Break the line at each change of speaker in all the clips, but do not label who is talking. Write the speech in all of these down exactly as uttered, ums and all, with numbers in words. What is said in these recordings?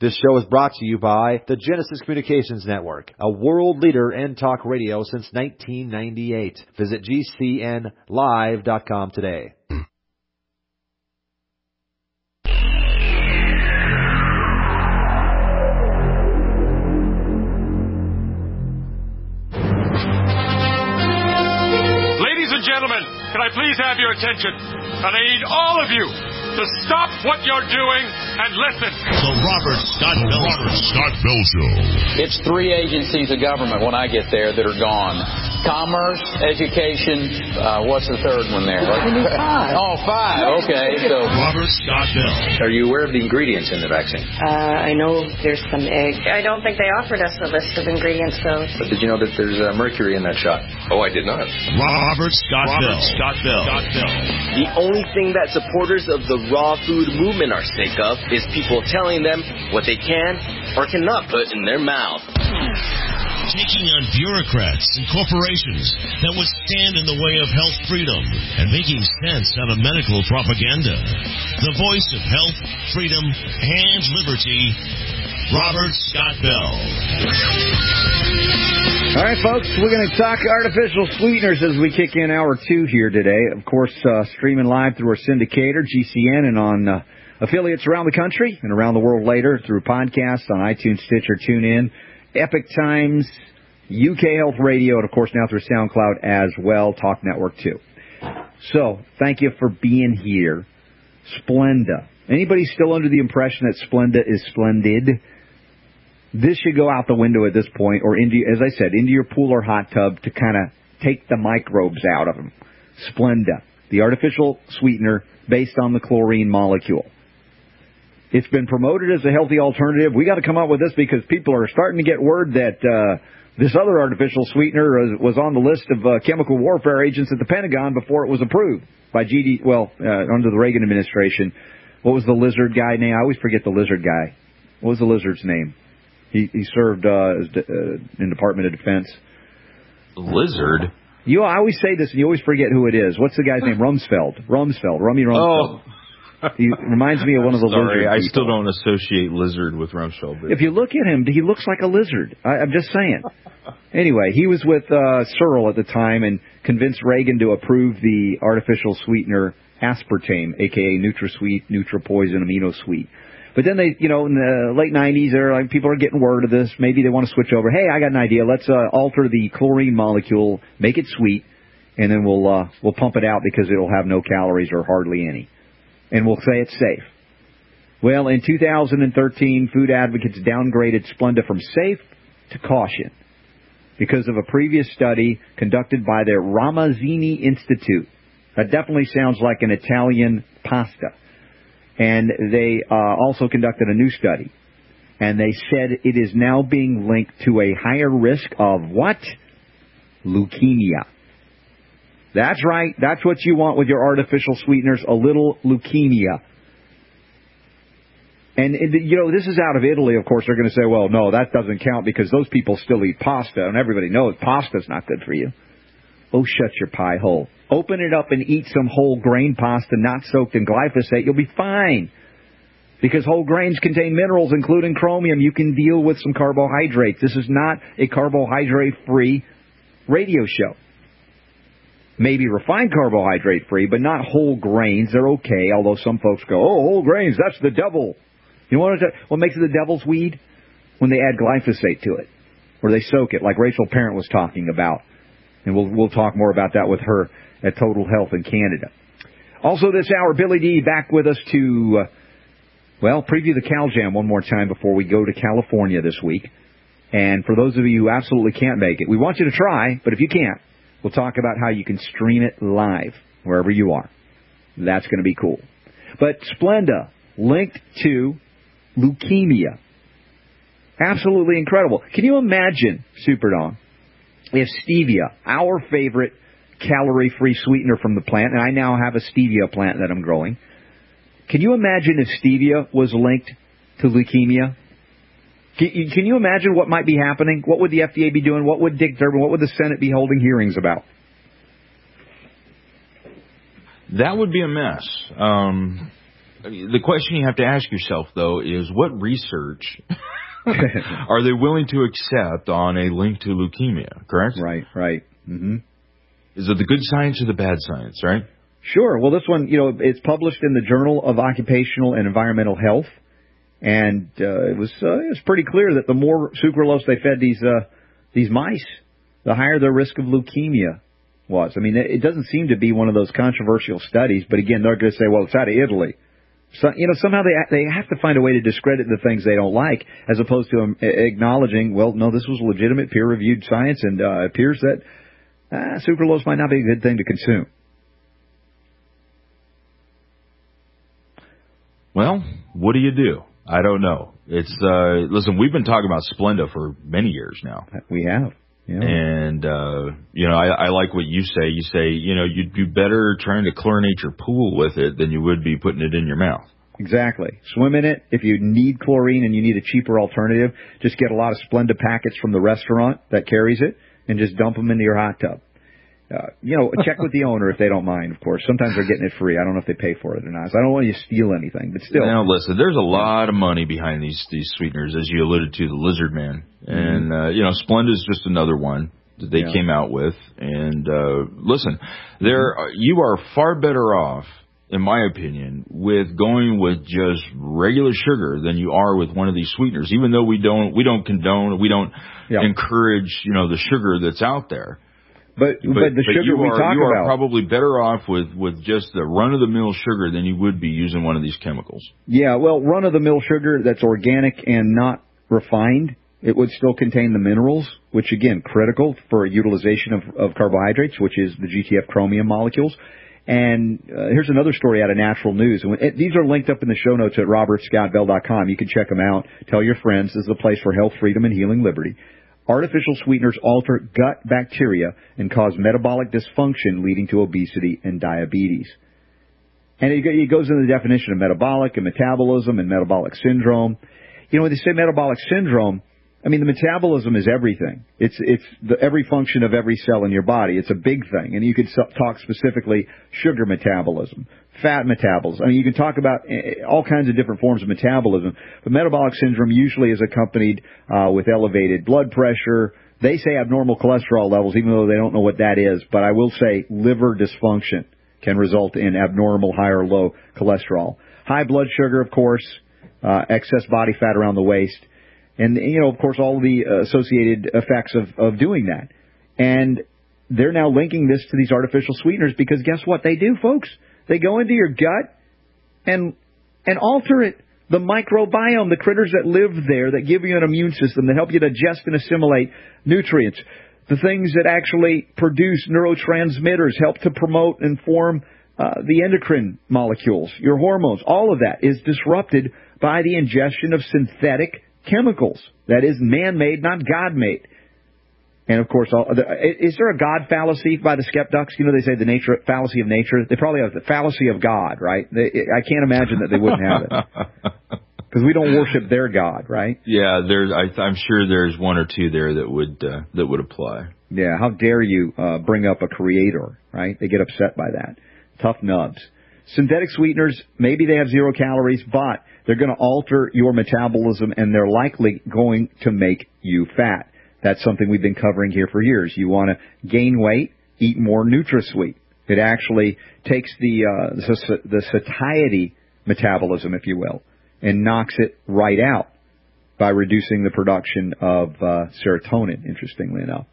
This show is brought to you by the Genesis Communications Network, a world leader in talk radio since nineteen ninety-eight. Visit G C N live dot com today.
Ladies and gentlemen, can I please have your attention? And I need all of you to stop what you're doing and listen.
The Robert Scott Bell, Robert Scott Bell Show.
It's three agencies of government when I get there that are gone. Commerce, education, uh, what's the third one there?
five.
Oh, five. Okay. So
Robert Scott Bell.
Are you aware of the ingredients in the vaccine?
Uh, I know there's some egg.
I don't think they offered us a list of ingredients, though.
But did you know that there's uh, mercury in that shot?
Oh, I did not.
Robert Scott
Robert
Bell.
Scott Bell.
Scott Bell.
The only thing that supporters of the raw food movement are sick of is people telling them what they can or cannot put in their mouth.
Taking on bureaucrats and corporations that would stand in the way of health freedom and making sense out of medical propaganda. The voice of health, freedom, and liberty, Robert Scott Bell.
All right, folks, we're going to talk artificial sweeteners as we kick in hour two here today. Of course, uh, streaming live through our syndicator, G C N, and on uh, affiliates around the country and around the world later through podcasts on iTunes, Stitcher, TuneIn, Epic Times, U K Health Radio, and, of course, now through SoundCloud as well, Talk Network, too. So, thank you for being here. Splenda. Anybody still under the impression that Splenda is splendid? This should go out the window at this point, or, into, as I said, into your pool or hot tub to kind of take the microbes out of them. Splenda, the artificial sweetener based on the chlorine molecule. It's been promoted as a healthy alternative. We got to come up with this because people are starting to get word that uh, this other artificial sweetener was on the list of uh, chemical warfare agents at the Pentagon before it was approved by G D. Well, uh, under the Reagan administration. What was the lizard guy name? I always forget the lizard guy. What was the lizard's name? He he served uh, as, uh, in Department of Defense.
Lizard?
You, I always say this, and you always forget who it is. What's the guy's name? Rumsfeld. Rumsfeld. Rummy Rumsfeld. Oh. He reminds me of one of the
Sorry,
lizard
I
people.
still don't associate lizard with Rumsfeld. But...
If you look at him, he looks like a lizard. I, I'm just saying. Anyway, he was with uh, Searle at the time and convinced Reagan to approve the artificial sweetener aspartame, a k a. NutraSweet, NutraPoison, AminoSweet. But then they, you know, in the late nineties, they're like, people are getting word of this. Maybe they want to switch over. Hey, I got an idea. Let's uh, alter the chlorine molecule, make it sweet, and then we'll uh, we'll pump it out because it'll have no calories or hardly any. And we'll say it's safe. Well, in two thousand thirteen, food advocates downgraded Splenda from safe to caution because of a previous study conducted by the Ramazzini Institute. That definitely sounds like an Italian pasta. And they uh, also conducted a new study. And they said it is now being linked to a higher risk of what? Leukemia. That's right. That's what you want with your artificial sweeteners, a little leukemia. And, you know, this is out of Italy, of course. They're going to say, well, no, that doesn't count because those people still eat pasta, and everybody knows pasta's not good for you. Oh, shut your pie hole. Open it up and eat some whole grain pasta not soaked in glyphosate. You'll be fine. Because whole grains contain minerals, including chromium. You can deal with some carbohydrates. This is not a carbohydrate-free radio show. Maybe refined carbohydrate-free, but not whole grains. They're okay, although some folks go, oh, whole grains, that's the devil. You know what, what makes it the devil's weed? When they add glyphosate to it, or they soak it, like Rachel Parent was talking about. And we'll we'll talk more about that with her at Total Health in Canada. Also this hour, Billy D back with us to, uh, well, preview the Cal Jam one more time before we go to California this week. And for those of you who absolutely can't make it, we want you to try, but if you can't, we'll talk about how you can stream it live wherever you are. That's going to be cool. But Splenda, linked to leukemia. Absolutely incredible. Can you imagine, Superdome, if stevia, our favorite calorie-free sweetener from the plant, and I now have a stevia plant that I'm growing, can you imagine if stevia was linked to leukemia? Can, can you imagine what might be happening? What would the F D A be doing? What would Dick Durbin, what would the Senate be holding hearings about?
That would be a mess. Um, the question you have to ask yourself, though, is what research are they willing to accept on a link to leukemia, correct?
Right, right. Mm-hmm.
Is it the good science or the bad science, right?
Sure. Well, this one, you know, it's published in the Journal of Occupational and Environmental Health, and uh, it was uh, it was pretty clear that the more sucralose they fed these uh, these mice, the higher their risk of leukemia was. I mean, it doesn't seem to be one of those controversial studies, but again, they're going to say, well, it's out of Italy. So, you know, somehow they they have to find a way to discredit the things they don't like, as opposed to um, acknowledging, well, no, this was legitimate peer-reviewed science, and uh, it appears that uh, sucralose might not be a good thing to consume.
Well, what do you do? I don't know. It's uh, listen, we've been talking about Splenda for many years now.
We have. Yeah.
And, uh, you know, I, I like what you say. You say, you know, you'd be better trying to chlorinate your pool with it than you would be putting it in your mouth.
Exactly. Swim in it. If you need chlorine and you need a cheaper alternative, just get a lot of Splenda packets from the restaurant that carries it and just dump them into your hot tub. Uh, you know, check with the owner if they don't mind, of course. Sometimes they're getting it free. I don't know if they pay for it or not. So I don't want you to steal anything, but still.
Now, listen, there's a lot of money behind these these sweeteners, as you alluded to, the Lizard Man. Mm-hmm. And, uh, you know, Splenda's just another one that they yeah. came out with. And, uh, listen, there mm-hmm. you are far better off, in my opinion, with going with just regular sugar than you are with one of these sweeteners, even though we don't we don't condone, we don't yeah. encourage, you know, the sugar that's out there.
But, but, but the
but
sugar
you
we
are,
talk
you are
about,
probably better off with, with just the run-of-the-mill sugar than you would be using one of these chemicals.
Yeah, well, run-of-the-mill sugar that's organic and not refined, it would still contain the minerals, which, again, critical for utilization of, of carbohydrates, which is the G T F chromium molecules. And uh, here's another story out of Natural News. And it, these are linked up in the show notes at robert scott bell dot com. You can check them out. Tell your friends. This is a place for health, freedom, and healing liberty. Artificial sweeteners alter gut bacteria and cause metabolic dysfunction, leading to obesity and diabetes. And it goes into the definition of metabolic and metabolism and metabolic syndrome. You know, when they say metabolic syndrome, I mean, the metabolism is everything. It's it's the, every function of every cell in your body. It's a big thing. And you could talk specifically sugar metabolism, fat metabolism. I mean, you can talk about all kinds of different forms of metabolism. But metabolic syndrome usually is accompanied uh, with elevated blood pressure. They say abnormal cholesterol levels, even though they don't know what that is. But I will say liver dysfunction can result in abnormal high or low cholesterol. High blood sugar, of course, uh, excess body fat around the waist. And, you know, of course, all the uh, associated effects of, of doing that. And they're now linking this to these artificial sweeteners because guess what they do, folks? They go into your gut and and alter it. The microbiome, the critters that live there that give you an immune system, that help you digest and assimilate nutrients, the things that actually produce neurotransmitters, help to promote and form uh, the endocrine molecules, your hormones, all of that is disrupted by the ingestion of synthetic chemicals. That is man-made, not God-made. And, of course, all, is there a God fallacy by the skeptics? You know, they say the nature fallacy of nature. They probably have the fallacy of God, right? They, I can't imagine that they wouldn't have it. Because we don't worship their God, right?
Yeah, there's. I, I'm sure there's one or two there that would uh, that would apply.
Yeah, how dare you uh, bring up a creator, right? They get upset by that. Tough nubs. Synthetic sweeteners, maybe they have zero calories, but they're going to alter your metabolism, and they're likely going to make you fat. That's something we've been covering here for years. You want to gain weight, eat more NutraSweet. It actually takes the, uh, the, the satiety metabolism, if you will, and knocks it right out by reducing the production of uh, serotonin, interestingly enough.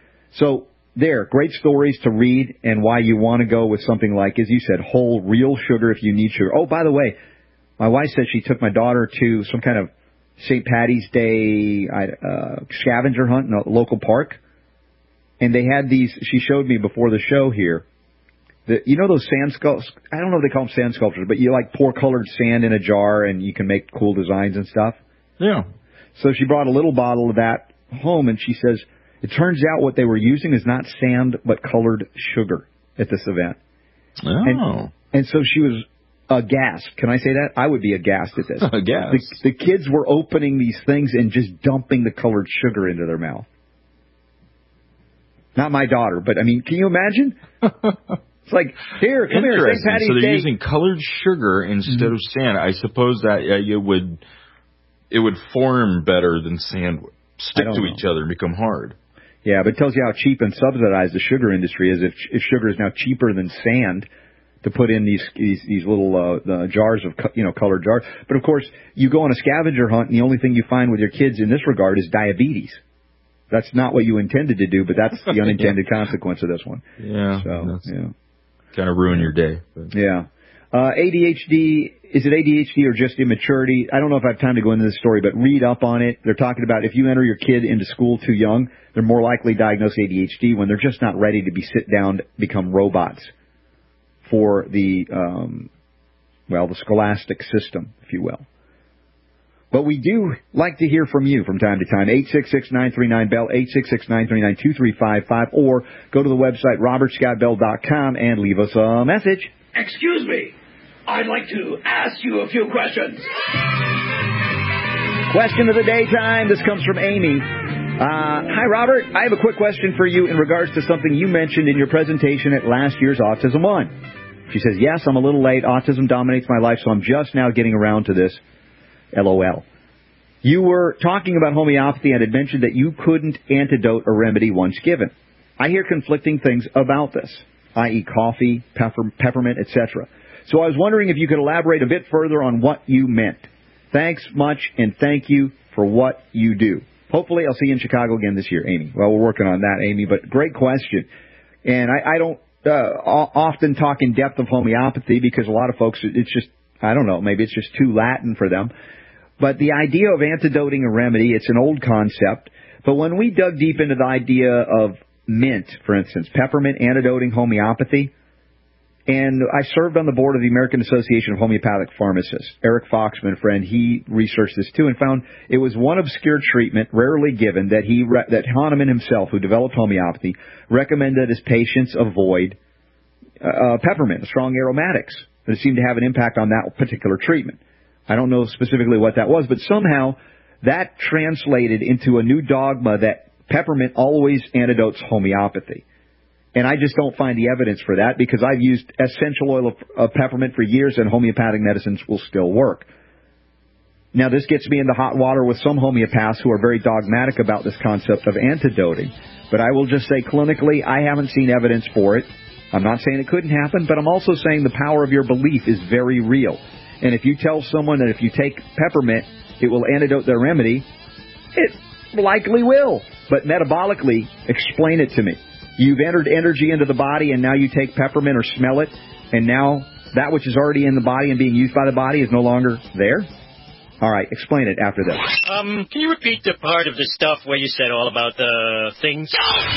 So there, great stories to read, and why you want to go with something like, as you said, whole, real sugar if you need sugar. Oh, by the way, my wife said she took my daughter to some kind of Saint Patty's Day uh, scavenger hunt in a local park, and they had these. She showed me before the show here. The, you know those sand sculptures? I don't know if they call them sand sculptures, but you like pour colored sand in a jar and you can make cool designs and stuff.
Yeah.
So she brought a little bottle of that home, and she says it turns out what they were using is not sand but colored sugar at this event.
Oh.
And, and so she was aghast. Can I say that? I would be aghast at this.
Aghast.
The, the kids were opening these things and just dumping the colored sugar into their mouth. Not my daughter, but I mean, can you imagine? It's like, here, come here, Saint Patty's
So they're
Day.
using colored sugar instead mm-hmm. of sand. I suppose that uh, it would it would form better than sand would. Stick to know. each other and become hard.
Yeah, but it tells you how cheap and subsidized the sugar industry is. If, if sugar is now cheaper than sand to put in these these, these little uh, uh, jars of, you know, colored jars. But, of course, you go on a scavenger hunt, and the only thing you find with your kids in this regard is diabetes. That's not what you intended to do, but that's the unintended yeah. consequence of this one.
Yeah.
So, yeah.
Kind of ruin your day. But.
Yeah. Uh, A D H D, is it A D H D or just immaturity? I don't know if I have time to go into this story, but read up on it. They're talking about if you enter your kid into school too young, they're more likely to diagnose A D H D when they're just not ready to be sit down, become robots for the, um, well, the scholastic system, if you will. But we do like to hear from you from time to time. eight six six, nine three nine, B E L L, eight six six, nine three nine, two three five five, or go to the website robert scott bell dot com and leave us a message.
Excuse me. I'd like to ask you a few questions.
Question of the day time. This comes from Amy. Uh, hi, Robert. I have a quick question for you in regards to something you mentioned in your presentation at last year's Autism One. She says, yes, I'm a little late. Autism dominates my life, so I'm just now getting around to this. LOL. You were talking about homeopathy and had mentioned that you couldn't antidote a remedy once given. I hear conflicting things about this, that is coffee, pepper, peppermint, et cetera. So I was wondering if you could elaborate a bit further on what you meant. Thanks much, and thank you for what you do. Hopefully I'll see you in Chicago again this year, Amy. Well, we're working on that, Amy, but great question. And I, I don't uh, often talk in depth of homeopathy because a lot of folks, it's just, I don't know, maybe it's just too Latin for them. But the idea of antidoting a remedy, it's an old concept. But when we dug deep into the idea of mint, for instance, peppermint antidoting homeopathy, and I served on the board of the American Association of Homeopathic Pharmacists. Eric Foxman, friend, he researched this too and found it was one obscure treatment rarely given that he re- that Hahnemann himself, who developed homeopathy, recommended his patients avoid uh, peppermint, strong aromatics that seemed to have an impact on that particular treatment. I don't know specifically what that was, but somehow that translated into a new dogma that peppermint always antidotes homeopathy. And I just don't find the evidence for that because I've used essential oil of, of peppermint for years and homeopathic medicines will still work. Now, this gets me into hot water with some homeopaths who are very dogmatic about this concept of antidoting. But I will just say clinically, I haven't seen evidence for it. I'm not saying it couldn't happen, but I'm also saying the power of your belief is very real. And if you tell someone that if you take peppermint, it will antidote their remedy, it likely will. But metabolically, explain it to me. You've entered energy into the body, and now you take peppermint or smell it, and now that which is already in the body and being used by the body is no longer there? All right, explain it after this.
Um, can you repeat the part of the stuff where you said all about the things?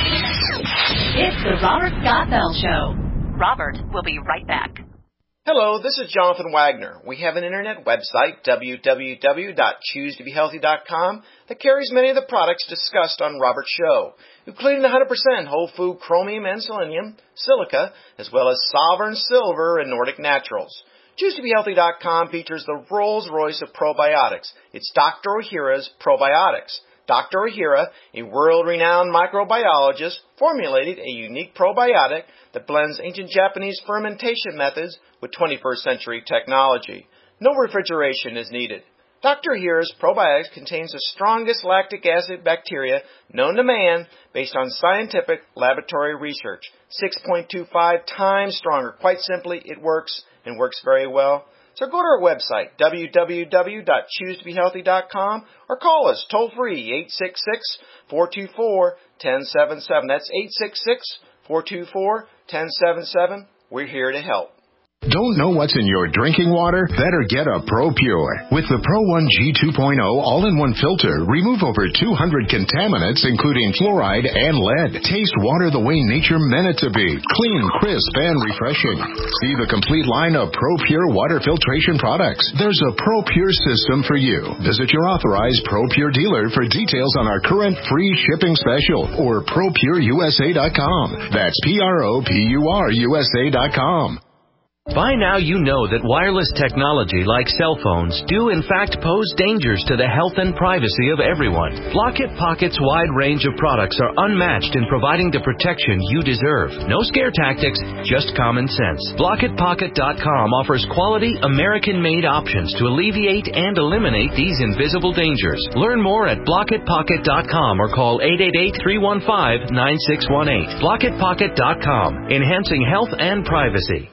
It's the Robert Scott Bell Show. Robert will be right back.
Hello, this is Jonathan Wagner. We have an internet website, w w w dot choose to be healthy dot com, that carries many of the products discussed on Robert's show, including one hundred percent whole food chromium and selenium, silica, as well as Sovereign Silver and Nordic Naturals. choose to be healthy dot com features the Rolls-Royce of probiotics. It's Doctor Ohhira's Probiotics. Doctor Ohhira, a world-renowned microbiologist, formulated a unique probiotic that blends ancient Japanese fermentation methods with twenty-first century technology. No refrigeration is needed. Doctor Ohhira's Probiotics contains the strongest lactic acid bacteria known to man based on scientific laboratory research. six point two five times stronger. Quite simply, it works and works very well. So go to our website, w w w dot choose to be healthy dot com, or call us toll-free, eight six six, four two four, one zero seven seven. That's eight six six, four two four, one zero seven seven. We're here to help.
Don't know what's in your drinking water? Better get a ProPure. With the Pro one G two point oh all-in-one filter, remove over two hundred contaminants, including fluoride and lead. Taste water the way nature meant it to be. Clean, crisp, and refreshing. See the complete line of ProPure water filtration products. There's a ProPure system for you. Visit your authorized ProPure dealer for details on our current free shipping special or pro pure u s a dot com. That's P R O P U R U S A dot com.
By now you know that wireless technology like cell phones do in fact pose dangers to the health and privacy of everyone. Blockit Pocket's wide range of products are unmatched in providing the protection you deserve. No scare tactics, just common sense. Blockit Pocket dot com offers quality American-made options to alleviate and eliminate these invisible dangers. Learn more at Blockit Pocket dot com or call eight eight eight, three one five, nine six one eight. Blockit Pocket dot com, enhancing health and privacy.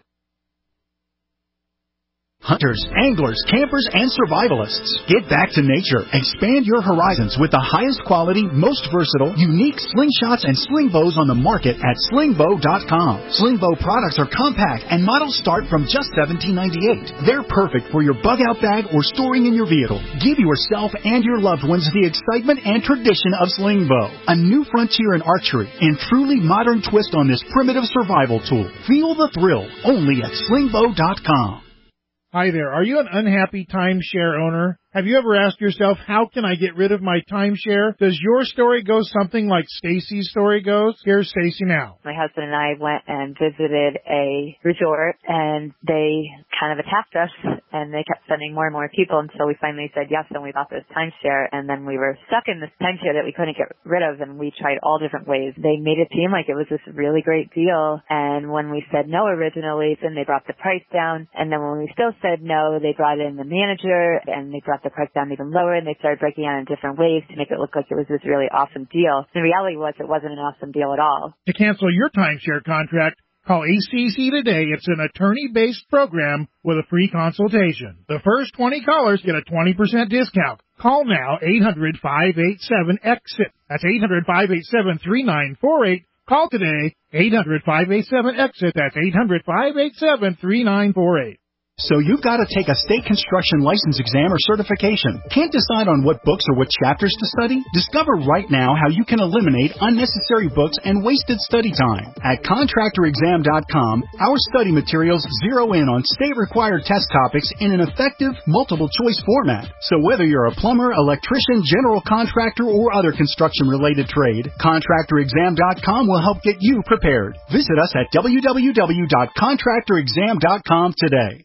Hunters, anglers, campers, and survivalists. Get back to nature. Expand your horizons with the highest quality, most versatile, unique slingshots and sling bows on the market at sling bow dot com. Sling bow products are compact and models start from just seventeen ninety-eight. They're perfect for your bug-out bag or storing in your vehicle. Give yourself and your loved ones the excitement and tradition of sling bow. A new frontier in archery and truly modern twist on this primitive survival tool. Feel the thrill only at sling bow dot com.
Hi there. Are you an unhappy timeshare owner? Have you ever asked yourself, how can I get rid of my timeshare? Does your story go something like Stacy's story goes? Here's Stacy now.
My husband and I went and visited a resort, and they kind of attacked us, and they kept sending more and more people, and so we finally said yes, and we bought this timeshare, and then we were stuck in this timeshare that we couldn't get rid of, and we tried all different ways. They made it seem like it was this really great deal, and when we said no originally, then they brought the price down, and then when we still said no, they brought in the manager, and they brought the price down even lower, and they started breaking down in different ways to make it look like it was this really awesome deal. The reality was it wasn't an awesome deal at all.
To cancel your timeshare contract, call A C C today. It's an attorney-based program with a free consultation. The first twenty callers get a twenty percent discount. Call now, eight hundred, five eight seven, EXIT. That's eight hundred, five eight seven, three nine four eight. Call today, eight hundred, five eight seven, EXIT. That's eight hundred, five eight seven, three nine four eight.
So you've got to take a state construction license exam or certification. Can't decide on what books or what chapters to study? Discover right now how you can eliminate unnecessary books and wasted study time. At contractor exam dot com, our study materials zero in on state-required test topics in an effective, multiple-choice format. So whether you're a plumber, electrician, general contractor, or other construction-related trade, contractor exam dot com will help get you prepared. Visit us at w w w dot contractor exam dot com today.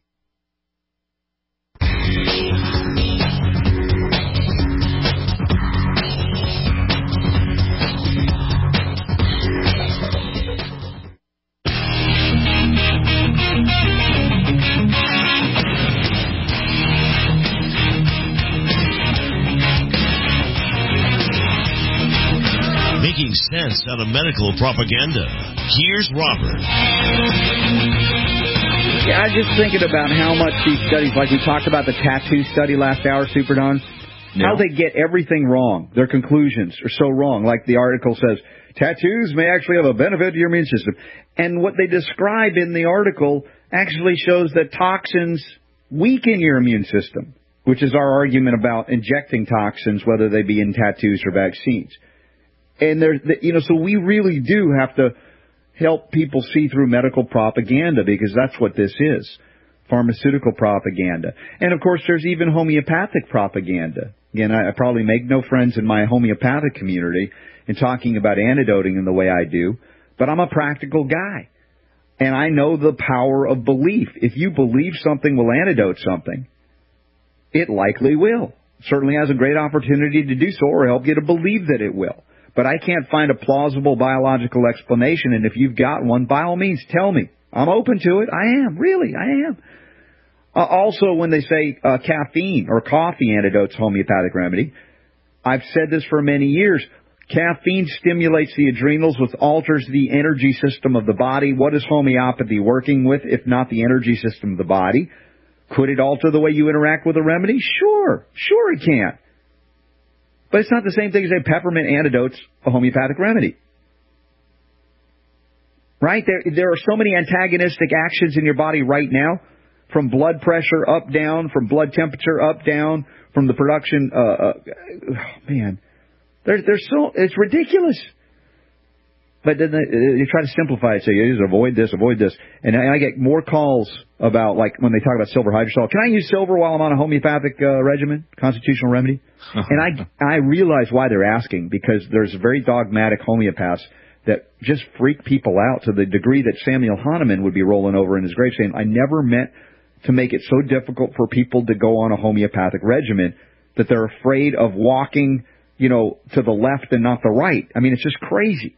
Making sense out of medical propaganda. Here's Robert.
Yeah, I was just thinking about how much these studies, like we talked about the tattoo study last hour, Super Don, yeah. How they get everything wrong. Their conclusions are so wrong. Like the article says, tattoos may actually have a benefit to your immune system. And what they describe in the article actually shows that toxins weaken your immune system, which is our argument about injecting toxins, whether they be in tattoos or vaccines. And there's, you know, so we really do have to help people see through medical propaganda, because that's what this is, pharmaceutical propaganda. And, of course, there's even homeopathic propaganda. Again, I, I probably make no friends in my homeopathic community in talking about antidoting in the way I do, but I'm a practical guy. And I know the power of belief. If you believe something will antidote something, it likely will. Certainly has a great opportunity to do so, or help you to believe that it will. But I can't find a plausible biological explanation, and if you've got one, by all means, tell me. I'm open to it. I am. Really, I am. Uh, also, when they say uh, caffeine or coffee antidotes homeopathic remedy, I've said this for many years. Caffeine stimulates the adrenals, which alters the energy system of the body. What is homeopathy working with, if not the energy system of the body? Could it alter the way you interact with a remedy? Sure. Sure it can. But it's not the same thing as a peppermint antidote's a homeopathic remedy. Right? There, there are so many antagonistic actions in your body right now, from blood pressure up, down, from blood temperature up, down, from the production, uh, uh oh man. There's, there's so, it's ridiculous. But then they, you try to simplify it, so you just avoid this, avoid this. And I, I get more calls about, like, when they talk about silver hydrosol. Can I use silver while I'm on a homeopathic uh, regimen, constitutional remedy? And I, I realize why they're asking, because there's very dogmatic homeopaths that just freak people out to the degree that Samuel Hahnemann would be rolling over in his grave saying, I never meant to make it so difficult for people to go on a homeopathic regimen that they're afraid of walking, you know, to the left and not the right. I mean, it's just crazy.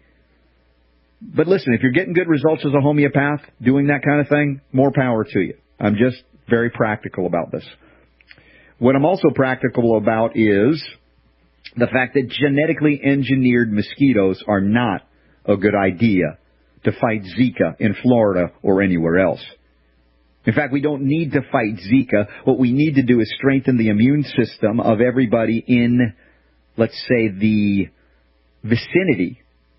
But listen, if you're getting good results as a homeopath, doing that kind of thing, more power to you. I'm just very practical about this. What I'm also practical about is the fact that genetically engineered mosquitoes are not a good idea to fight Zika in Florida or anywhere else. In fact, we don't need to fight Zika. What we need to do is strengthen the immune system of everybody in, let's say, the vicinity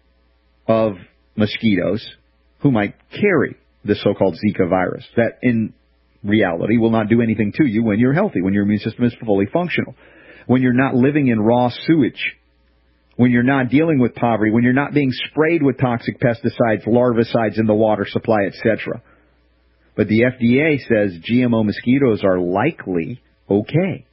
of mosquitoes who might carry the so-called Zika virus that in reality will not do anything to you when you're healthy, when your immune system is fully functional, when you're not living in raw sewage, when you're not dealing with poverty, when you're not being sprayed with toxic pesticides, larvicides in the water supply, et cetera. But the F D A says G M O mosquitoes are likely okay.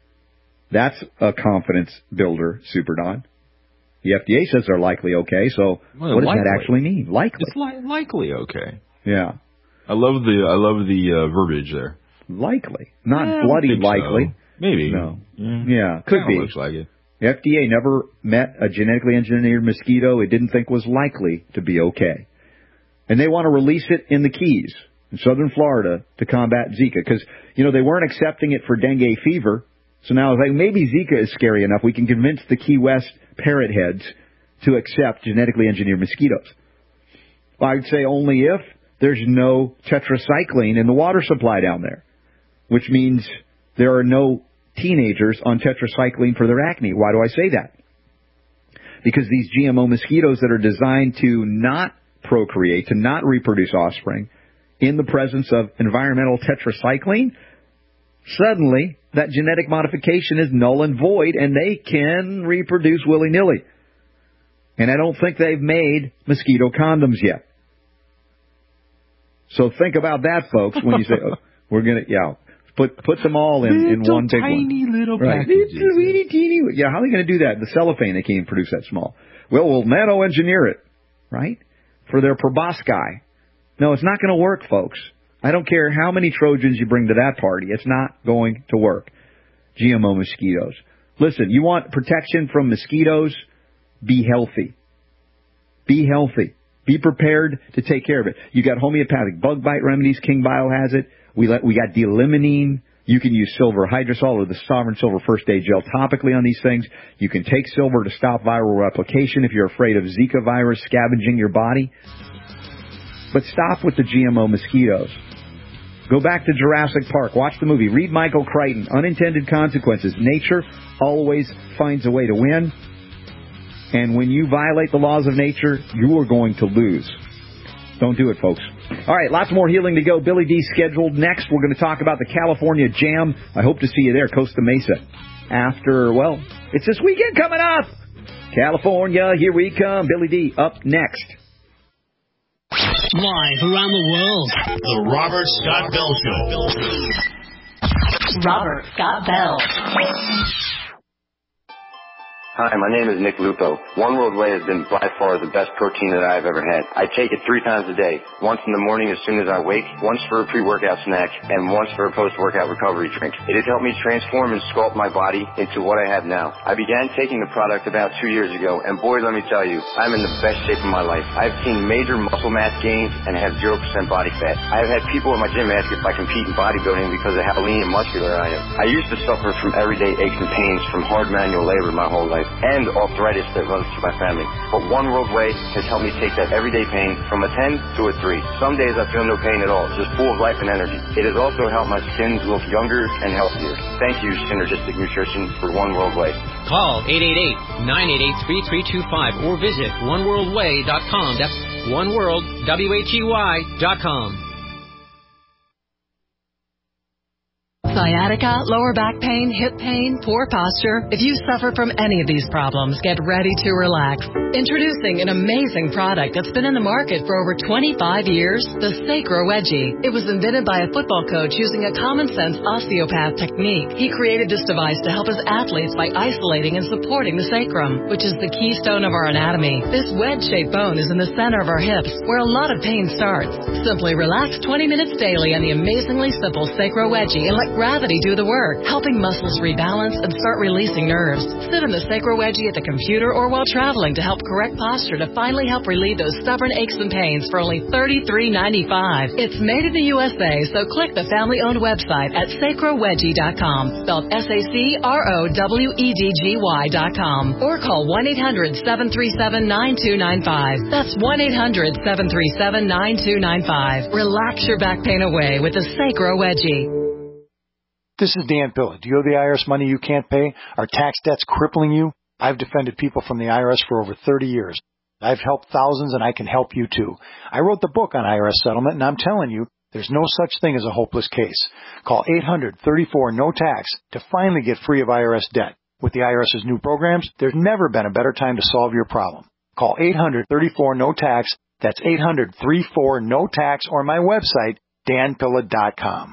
That's a confidence builder, Super Don. The F D A says they're likely okay, so
well,
what does
likely.
that actually mean? Likely.
It's li- likely okay.
Yeah.
I love the I love the uh, verbiage there.
Likely. Not
yeah,
bloody likely.
So. Maybe.
No.
Yeah,
yeah could
Kinda
be.
Looks like it.
The F D A never met a genetically engineered mosquito it didn't think was likely to be okay. And they want to release it in the Keys, in southern Florida, to combat Zika. Because, you know, they weren't accepting it for dengue fever. So now it's like, maybe Zika is scary enough. We can convince the Key West parrot heads to accept genetically engineered mosquitoes. I'd say only if there's no tetracycline in the water supply down there, which means there are no teenagers on tetracycline for their acne. Why do I say that? Because these G M O mosquitoes that are designed to not procreate, to not reproduce offspring, in the presence of environmental tetracycline, suddenly that genetic modification is null and void, and they can reproduce willy-nilly. And I don't think they've made mosquito condoms yet. So think about that, folks, when you say, oh, we're going to, yeah, put put them all in, in one big one.
Tiny little
right.
packages.
Little, itty, teeny, yeah, how are they going to do that? The cellophane, they can't even produce that small. Well, we'll nano-engineer it, right, for their proboscis. No, it's not going to work, folks. I don't care how many Trojans you bring to that party. It's not going to work. G M O mosquitoes. Listen, you want protection from mosquitoes? Be healthy. Be healthy. Be prepared to take care of it. You got homeopathic bug bite remedies. King Bio has it. We let, we got D-limonene. You can use silver hydrosol or the Sovereign Silver First Aid Gel topically on these things. You can take silver to stop viral replication if you're afraid of Zika virus scavenging your body. But stop with the G M O mosquitoes. Go back to Jurassic Park. Watch the movie. Read Michael Crichton. Unintended Consequences. Nature always finds a way to win. And when you violate the laws of nature, you are going to lose. Don't do it, folks. All right, lots more healing to go. Billy D scheduled next. We're going to talk about the California Jam. I hope to see you there, Costa Mesa. After, well, it's this weekend coming up. California, here we come. Billy D up next.
Live around the world, the Robert Scott Bell Show.
Robert Scott Bell.
Hi, my name is Nick Lupo. One World Whey has been by far the best protein that I've ever had. I take it three times a day. Once in the morning as soon as I wake, once for a pre-workout snack, and once for a post-workout recovery drink. It has helped me transform and sculpt my body into what I have now. I began taking the product about two years ago, and boy, let me tell you, I'm in the best shape of my life. I've seen major muscle mass gains and have zero percent body fat. I have had people in my gym ask if I compete in bodybuilding because of how lean and muscular I am. I used to suffer from everyday aches and pains from hard manual labor my whole life, and arthritis that runs through my family. But One World Whey has helped me take that everyday pain from a ten to a three. Some days I feel no pain at all, just full of life and energy. It has also helped my skin look younger and healthier. Thank you, Synergistic Nutrition, for One World Whey.
Call eight eight eight, nine eight eight, three three two five or visit one world way dot com. That's one world, W H E Y dot com.
Sciatica, lower back pain, hip pain, poor posture. If you suffer from any of these problems, get ready to relax. Introducing an amazing product that's been in the market for over twenty-five years, the Sacro Wedgie. It was invented by a football coach using a common-sense osteopath technique. He created this device to help his athletes by isolating and supporting the sacrum, which is the keystone of our anatomy. This wedge-shaped bone is in the center of our hips, where a lot of pain starts. Simply relax twenty minutes daily on the amazingly simple Sacro Wedgie and let gravity do the work, helping muscles rebalance and start releasing nerves. Sit in the Sacro Wedgie at the computer or while traveling to help correct posture to finally help relieve those stubborn aches and pains for only thirty-three ninety-five. It's made in the U S A, so click the family-owned website at sacro wedgie dot com, spelled S A C R O W E D G Y dot com, or call one eight hundred seven three seven nine two nine five. That's one eight hundred seven three seven nine two nine five. Relax your back pain away with the Sacro Wedgie.
This is Dan Pilla. Do you owe the I R S money you can't pay? Are tax debts crippling you? I've defended people from the I R S for over thirty years. I've helped thousands, and I can help you too. I wrote the book on I R S settlement, and I'm telling you, there's no such thing as a hopeless case. Call eight hundred thirty-four no tax to finally get free of I R S debt. With the IRS's new programs, there's never been a better time to solve your problem. Call eight hundred thirty-four no tax. That's eight hundred thirty-four no tax, or my website, dan pilla dot com.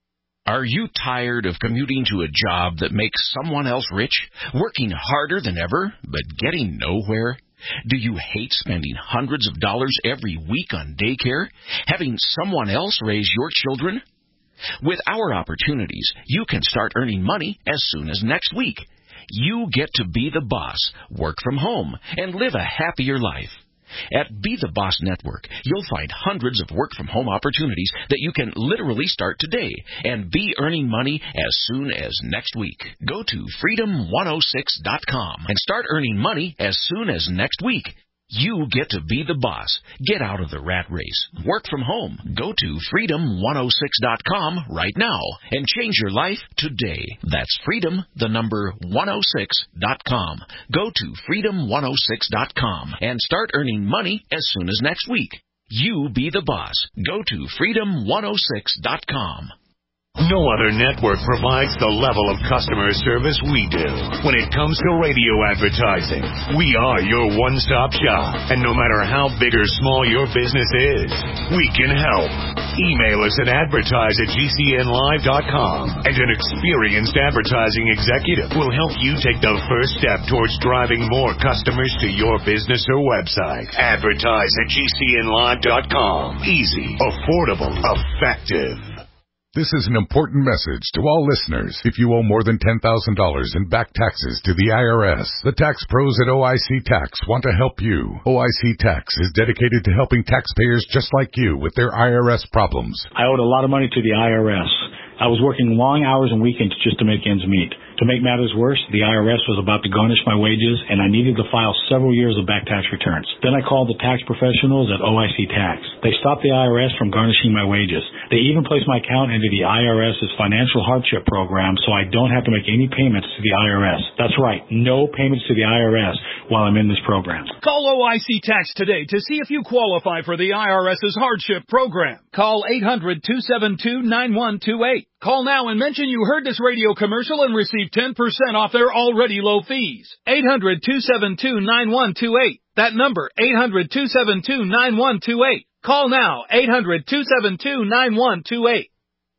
Are you tired of commuting to a job that makes someone else rich, working harder than ever, but getting nowhere? Do you hate spending hundreds of dollars every week on daycare, having someone else raise your children? With our opportunities, you can start earning money as soon as next week. You get to be the boss, work from home, and live a happier life. At Be the Boss Network, you'll find hundreds of work-from-home opportunities that you can literally start today and be earning money as soon as next week. Go to freedom one oh six dot com and start earning money as soon as next week. You get to be the boss. Get out of the rat race. Work from home. Go to freedom one oh six dot com right now and change your life today. That's freedom, the number one oh six dot com. Go to freedom one oh six dot com and start earning money as soon as next week. You be the boss. Go to freedom one oh six dot com.
No other network provides the level of customer service we do. When it comes to radio advertising, we are your one-stop shop. And no matter how big or small your business is, we can help. Email us at advertise at g c n live dot com, and an experienced advertising executive will help you take the first step towards driving more customers to your business or website. Advertise at g c n live dot com. Easy, affordable, effective.
This is an important message to all listeners. If you owe more than ten thousand dollars in back taxes to the I R S, the tax pros at O I C Tax want to help you. O I C Tax is dedicated to helping taxpayers just like you with their I R S problems.
I owed a lot of money to the I R S. I was working long hours and weekends just to make ends meet. To make matters worse, the I R S was about to garnish my wages, and I needed to file several years of back tax returns. Then I called the tax professionals at O I C Tax. They stopped the I R S from garnishing my wages. They even placed my account into the I R S's financial hardship program, so I don't have to make any payments to the I R S. That's right, no payments to the I R S while I'm in this program.
Call O I C Tax today to see if you qualify for the I R S's hardship program. Call eight hundred two seven two nine one two eight. Call now and mention you heard this radio commercial and receive ten percent off their already low fees. eight hundred two seven two nine one two eight. That number, eight hundred two seven two nine one two eight. Call now, eight hundred two seven two nine one two eight.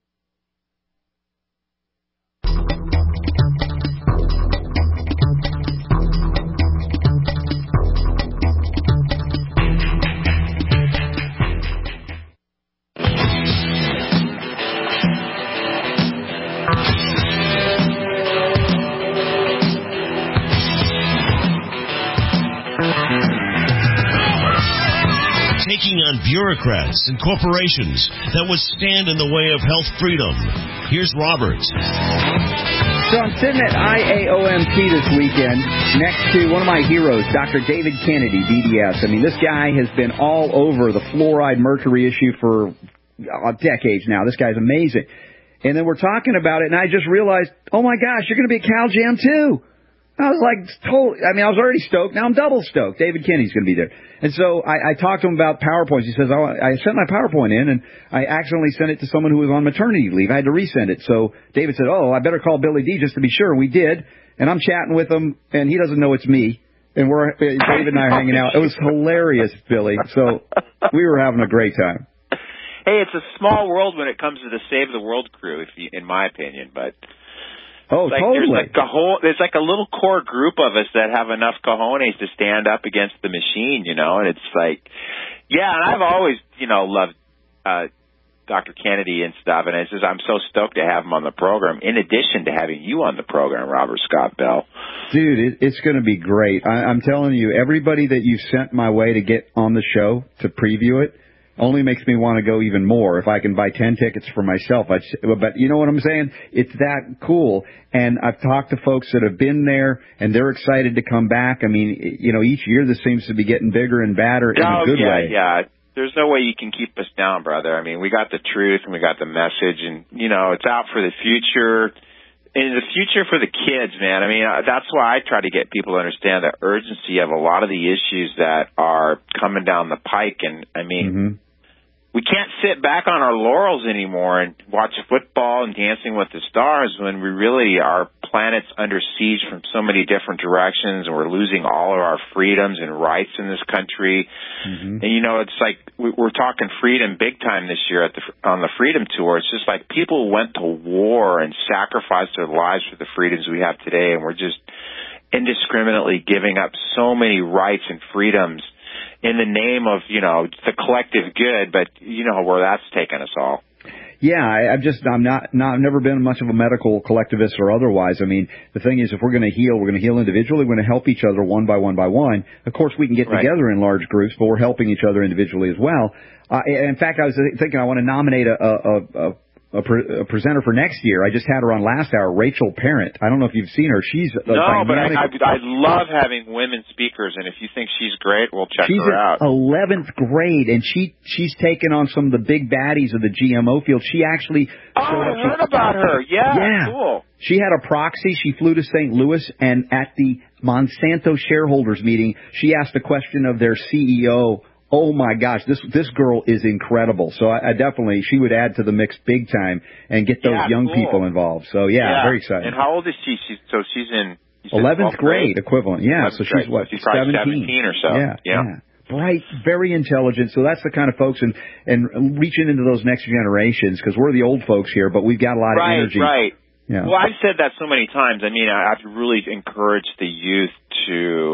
Taking on bureaucrats and corporations that would stand in the way of health freedom. Here's Robert.
So I'm sitting at I A O M T this weekend next to one of my heroes, Doctor David Kennedy, D D S. I mean, this guy has been all over the fluoride mercury issue for uh, decades now. This guy's amazing. And then we're talking about it, and I just realized, oh, my gosh, you're going to be at Cal Jam, too. I was like, totally, I mean, I was already stoked. Now I'm double stoked. David Kennedy's going to be there. And so I, I talked to him about PowerPoints. He says, oh, I sent my PowerPoint in, and I accidentally sent it to someone who was on maternity leave. I had to resend it. So David said, oh, I better call Billy D just to be sure. We did. And I'm chatting with him, and he doesn't know it's me. And we're David and I are hanging out. It was hilarious, Billy. So we were having a great time.
Hey, it's a small world when it comes to the Save the World crew, if you, in my opinion, but...
Oh,
like
totally.
There's like, a whole, there's like a little core group of us that have enough cojones to stand up against the machine, you know, and it's like, yeah, and I've always, you know, loved uh, Doctor Kennedy and stuff, and it's just, I'm so stoked to have him on the program, in addition to having you on the program, Robert Scott Bell.
Dude, it, it's going to be great. I, I'm telling you, everybody that you sent my way to get on the show to preview it, only makes me want to go even more. If I can buy ten tickets for myself, I'd, but you know what I'm saying? It's that cool. And I've talked to folks that have been there, and they're excited to come back. I mean, you know, each year this seems to be getting bigger and badder in
oh,
a good
yeah,
way.
Yeah, there's no way you can keep us down, brother. I mean, we got the truth and we got the message, and, you know, it's out for the future. In the future for the kids, man. I mean, that's why I try to get people to understand the urgency of a lot of the issues that are coming down the pike. And, I mean... Mm-hmm. We can't sit back on our laurels anymore and watch football and Dancing with the Stars when we really, our planet's under siege from so many different directions, and we're losing all of our freedoms and rights in this country. Mm-hmm. And, you know, it's like we're talking freedom big time this year at the, on the Freedom Tour. It's just like people went to war and sacrificed their lives for the freedoms we have today, and we're just indiscriminately giving up so many rights and freedoms in the name of, you know, the collective good, but you know where that's taken us all.
Yeah, I, I've just, I'm not, not, I've never been much of a medical collectivist or otherwise. I mean, the thing is, if we're going to heal, we're going to heal individually, we're going to help each other one by one by one. Of course, we can get right. together in large groups, but we're helping each other individually as well. Uh, in fact, I was thinking I want to nominate a, a, a A, pre- a presenter for next year. I just had her on last hour, Rachel Parent. I don't know if you've seen her. She's a
no,
dynamic...
but I, I, I love having women speakers, and if you think she's great, we'll check
she's
her out.
She's eleventh grade, and she she's taken on some of the big baddies of the G M O field. She actually...
Oh, I heard about her. Yeah,
yeah,
cool.
She had a proxy. She flew to Saint Louis, and at the Monsanto shareholders meeting, she asked a question of their C E O. Oh my gosh, this this girl is incredible. So I, I definitely, she would add to the mix big time and get those
yeah,
young
cool.
people involved. So yeah,
yeah,
very exciting.
And how old is she? She's, so she's in
eleventh grade,
grade
equivalent. Yeah,
eleventh
so she's
grade.
what,
so she's probably seventeen or so.
Yeah,
yeah,
yeah. Bright, very intelligent. So that's the kind of folks, and and reaching into those next generations, because we're the old folks here, but we've got a lot
right,
of energy.
Right, right.
Yeah.
Well, I've said that so many times. I mean, I, I've really encouraged the youth to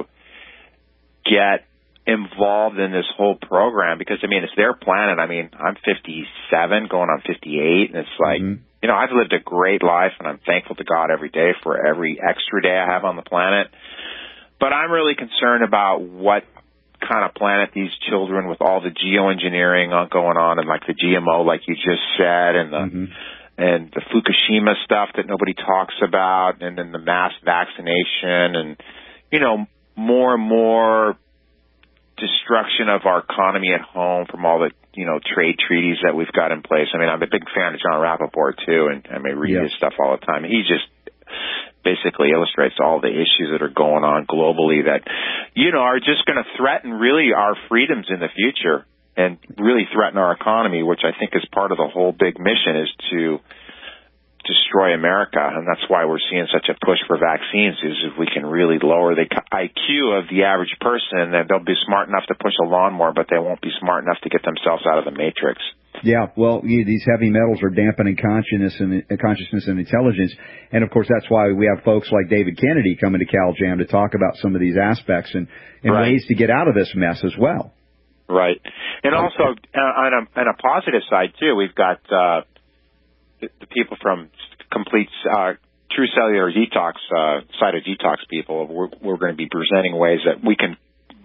get involved in this whole program, because I mean, it's their planet. I mean, I'm fifty-seven going on fifty-eight, and it's like, mm-hmm. you know, I've lived a great life, and I'm thankful to God every day for every extra day I have on the planet. But I'm really concerned about what kind of planet these children, with all the geoengineering going on, and like the G M O, like you just said, and the mm-hmm. and the Fukushima stuff that nobody talks about, and then the mass vaccination, and you know, more and more destruction of our economy at home from all the, you know, trade treaties that we've got in place. I mean, I'm a big fan of John Rappaport, too, and I mean, read yeah. his stuff all the time. He just basically illustrates all the issues that are going on globally that, you know, are just going to threaten really our freedoms in the future and really threaten our economy, which I think is part of the whole big mission, is to destroy America. And that's why we're seeing such a push for vaccines, is if we can really lower the I Q of the average person, then they'll be smart enough to push a lawnmower, but they won't be smart enough to get themselves out of the matrix.
Yeah, well, these heavy metals are dampening consciousness and uh, consciousness and intelligence, and of course that's why we have folks like David Kennedy coming to CalJam to talk about some of these aspects and, and right. ways to get out of this mess as well.
Right, and also uh, on, a, on a positive side too, we've got uh, the, the people from Complete uh, True Cellular Detox, uh, Cyto Detox people. We're, we're going to be presenting ways that we can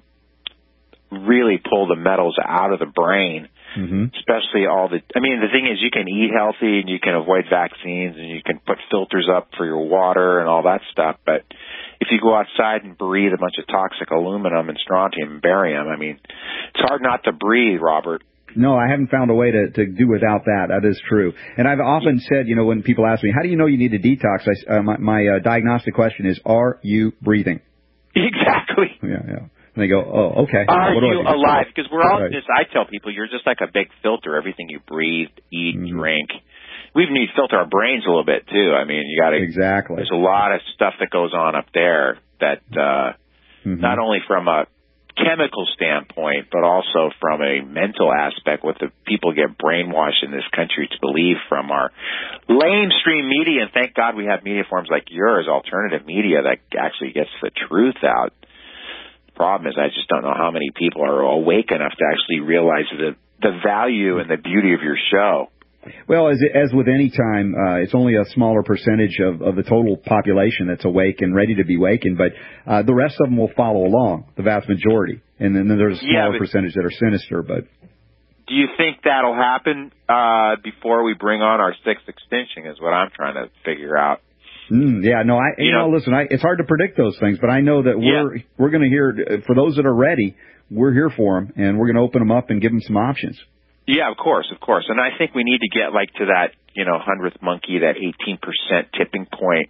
really pull the metals out of the brain. Mm-hmm. Especially all the, I mean, the thing is, you can eat healthy and you can avoid vaccines and you can put filters up for your water and all that stuff. But if you go outside and breathe a bunch of toxic aluminum and strontium and barium, I mean, it's hard not to breathe, Robert.
No, I haven't found a way to, to do without that. That is true. And I've often said, you know, when people ask me, how do you know you need a detox? I, uh, my my uh, diagnostic question is, are you breathing?
Exactly.
Yeah, yeah. And they go, oh, okay.
Are
what do
you
I do?
alive? Because we're all
Right.
just, I tell people, you're just like a big filter. Everything you breathe, eat,
Mm-hmm.
drink. We even need to filter our brains a little bit, too. I mean, you got to.
Exactly.
There's a lot of stuff that goes on up there that, uh,
mm-hmm.
not only from a chemical standpoint, but also from a mental aspect, what the people get brainwashed in this country to believe from our lamestream media. And thank God we have media forms like yours, alternative media, that actually gets the truth out. The problem is I just don't know how many people are awake enough to actually realize the, the value and the beauty of your show.
Well, as as with any time, uh, it's only a smaller percentage of, of the total population that's awake and ready to be wakened, but uh, the rest of them will follow along, the vast majority. And then there's a smaller
yeah,
percentage that are sinister. But
do you think that'll happen uh, before we bring on our sixth extinction is what I'm trying to figure out.
Mm, yeah, no, I, you, you know, know, listen, I, it's hard to predict those things, but I know that we're yeah. we're going to hear, for those that are ready, we're here for them, and we're going to open them up and give them some options.
Yeah, of course, of course. And I think we need to get like to that, you know, hundredth monkey, that eighteen percent tipping point.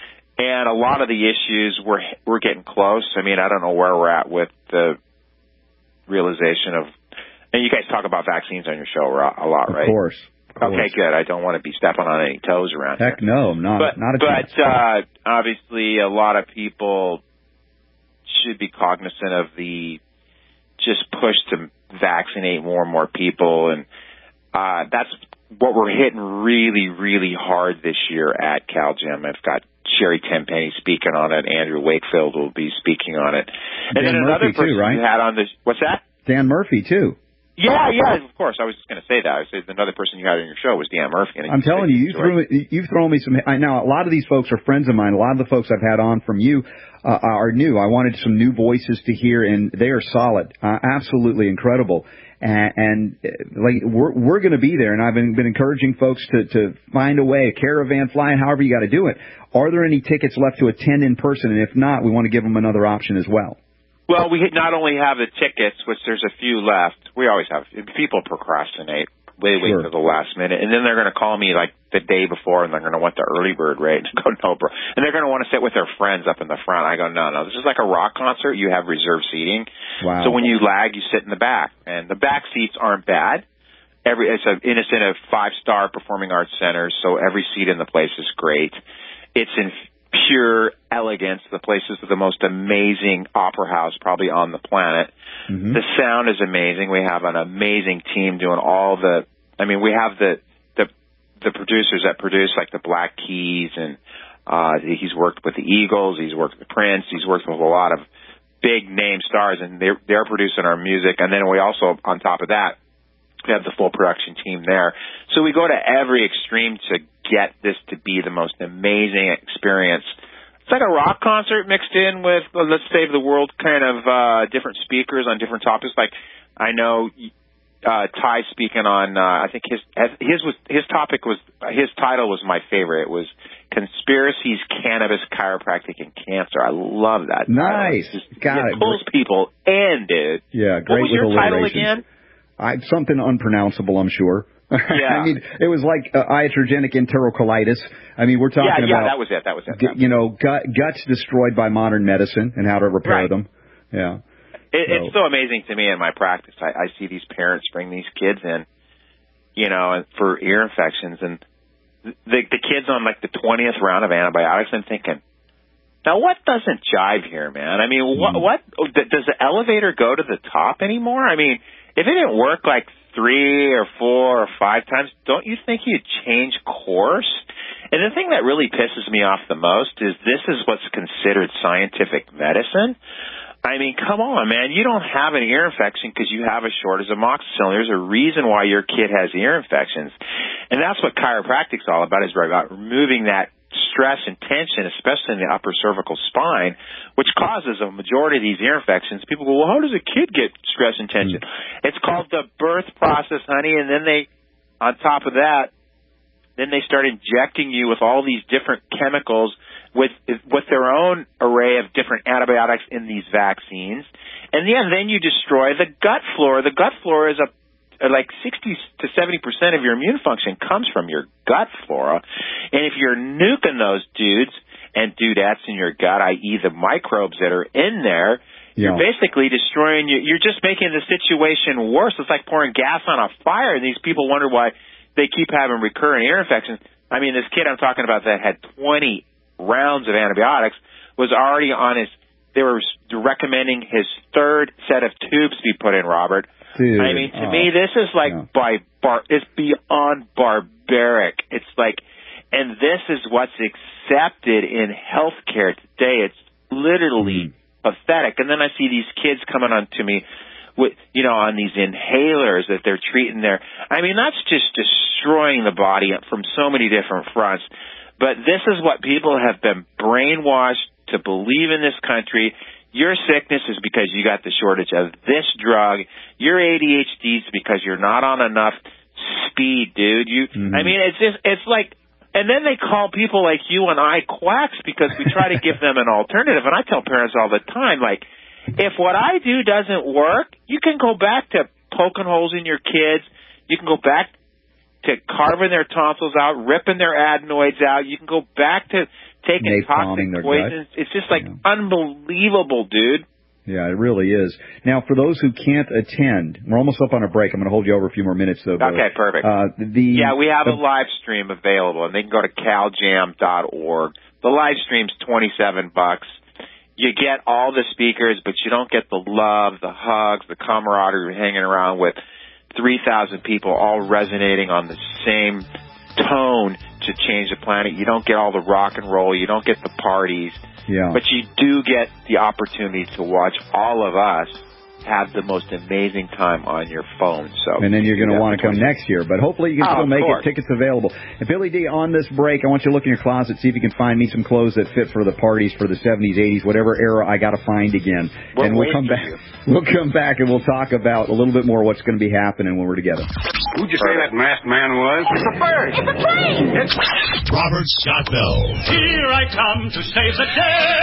And a lot of the issues, we're, we're getting close. I mean, I don't know where we're at with the realization of, and you guys talk about vaccines on your show a lot, right?
Of course. Of course.
Okay, good. I don't want to be stepping on any toes around
Heck
here.
no, not,
but,
not a
But,
chance.
uh, obviously a lot of people should be cognizant of the just push to vaccinate more and more people, and uh, that's what we're hitting really, really hard this year at CalGym. I've got Sherry Tenpenny speaking on it. Andrew Wakefield will be speaking on it. And
Dan
then another
Murphy
person
too, right?
you had on this, what's that?
Dan Murphy, too.
Yeah, yeah, of course. I was just going to say that. I said another person you had on your show was Dan Murphy. And
I'm telling you, you threw, you've thrown me some. I, now, a lot of these folks are friends of mine. A lot of the folks I've had on from you uh, are new. I wanted some new voices to hear, and they are solid, uh, absolutely incredible. And, and like we're we're going to be there. And I've been been encouraging folks to to find a way, a caravan flying, however you got to do it. Are there any tickets left to attend in person? And if not, we want to give them another option as well.
Well, we not only have the tickets, which there's a few left. We always have. People procrastinate. They wait
Sure.
to the last minute, and then they're going to call me like the day before, and they're going to want the early bird rate. I go, no, bro. And they're going to want to sit with their friends up in the front. I go, no, no. This is like a rock concert. You have reserved seating.
Wow.
So when you lag, you sit in the back, and the back seats aren't bad. Every it's a innocent of five star performing arts centers, so every seat in the place is great. It's in pure elegance. The place is the most amazing opera house probably on the planet.
Mm-hmm.
The sound is amazing. We have an amazing team doing all the, I mean, we have the, the, the producers that produce like the Black Keys, and, uh, he's worked with the Eagles, he's worked with Prince, he's worked with a lot of big name stars, and they're, they're producing our music. And then we also, on top of that, we have the full production team there. So we go to every extreme to get this to be the most amazing experience. It's like a rock concert mixed in with, well, let's save the world, kind of uh, different speakers on different topics. Like I know uh, Ty speaking on, uh, I think his his was his topic was his title was my favorite. It was Conspiracies, Cannabis, Chiropractic, and Cancer. I love that.
Nice,
title.
got
it.
It
Pulls people in, dude.
Yeah, great.
What was your title
alliteration.
again?
I, something unpronounceable, I'm sure.
Yeah.
I mean, it was like uh, iatrogenic enterocolitis. I mean, we're talking
yeah, yeah,
about,
that was it. That was it.
G- you know, gut, guts destroyed by modern medicine and how to repair
Right.
them. Yeah.
It,
so.
It's so amazing to me in my practice. I, I see these parents bring these kids in, you know, for ear infections, and the the kids on like the twentieth round of antibiotics. I'm thinking, now what doesn't jive here, man? I mean, what what does the elevator go to the top anymore? I mean, if it didn't work like three or four or five times, don't you think you'd change course? And the thing that really pisses me off the most is this is what's considered scientific medicine. I mean, come on, man. You don't have an ear infection because you have a shortage of amoxicillin. There's a reason why your kid has ear infections. And that's what chiropractic's all about, is about removing that stress and tension, especially in the upper cervical spine, which causes a majority of these ear infections. People go, well, how does a kid get stress and tension? Mm. It's called the birth process, honey, and then they, on top of that, then they start injecting you with all these different chemicals with with their own array of different antibiotics in these vaccines. And yeah, then you destroy the gut flora. The gut flora is a like sixty to seventy percent of your immune function comes from your gut flora. And if you're nuking those dudes and dudettes in your gut, that is the microbes that are in there, yeah. you're basically destroying you. You're just making the situation worse. It's like pouring gas on a fire, and these people wonder why they keep having recurrent ear infections. I mean, this kid I'm talking about that had twenty rounds of antibiotics was already on his, they were recommending his third set of tubes be put in, Robert.
Dude,
I mean, to
oh,
me, this is like
yeah.
by bar, it's beyond barbaric. It's like, and this is what's accepted in healthcare today. It's literally mm-hmm. pathetic. And then I see these kids coming on to me with, you know, on these inhalers that they're treating their, I mean, that's just destroying the body from so many different fronts. But this is what people have been brainwashed to believe in this country. Your sickness is because you got the shortage of this drug. Your A D H D is because you're not on enough speed, dude. You, mm-hmm. I mean, it's just, it's like, and then they call people like you and I quacks because we try to give them an alternative. And I tell parents all the time, like, if what I do doesn't work, you can go back to poking holes in your kids. You can go back to carving their tonsils out, ripping their adenoids out. You can go back to taking toxic poisons. It's just like yeah. unbelievable, dude.
Yeah, it really is. Now, for those who can't attend, we're almost up on a break. I'm going to hold you over a few more minutes, though.
Okay, perfect.
Uh, the,
yeah, we have
the,
a live stream available, and they can go to cal jam dot org. The live stream's twenty-seven bucks. You get all the speakers, but you don't get the love, the hugs, the camaraderie, hanging around with three thousand people all resonating on the same tone to change the planet. You don't get all the rock and roll. You don't get the parties.
Yeah.
But you do get the opportunity to watch all of us have the most amazing time on your phone. So,
and then you're going to want to come next year, but hopefully you can
oh,
still make
course.
it. Tickets available. And Billy D, on this break, I want you to look in your closet, see if you can find me some clothes that fit for the parties for the seventies, eighties, whatever era I got to find again.
We're
and we'll come back. You. We'll come back and we'll talk about a little bit more what's going to be happening when we're together.
Who'd you say that masked man was?
It's a bird. It's a plane. It's
Robert Scott Bell.
Here I come to save the